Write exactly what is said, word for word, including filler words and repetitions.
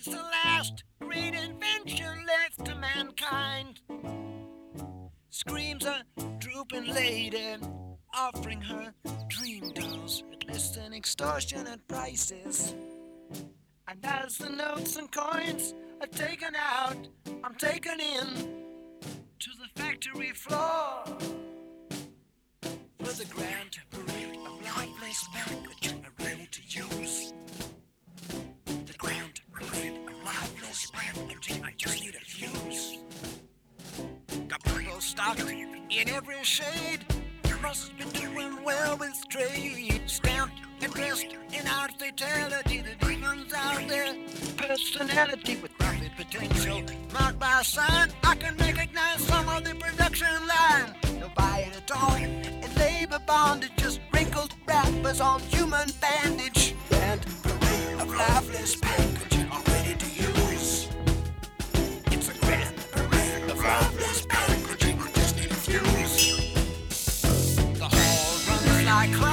She's the last great invention left to mankind. Screams a drooping lady, offering her dream dolls at less than extortionate prices. And as the notes and coins are taken out, I'm taken in to the factory floor for the grand parade of lifeless packaging are ready to use. The grand parade of lifeless packaging, I just need a fuse. Got people stocked in every shade. Must have been doing well with trade. Stamped and dressed in art fatality. The demons out there. Personality with profit potential. Marked by a sign I can recognize some of the production line. No buy it at all. In labor bondage, just wrinkled wrappers on human bandage. And parade of lifeless packaging all ready to use. It's a grand parade of lifeless packaging. I just need a fuse. The hall runs like clouds.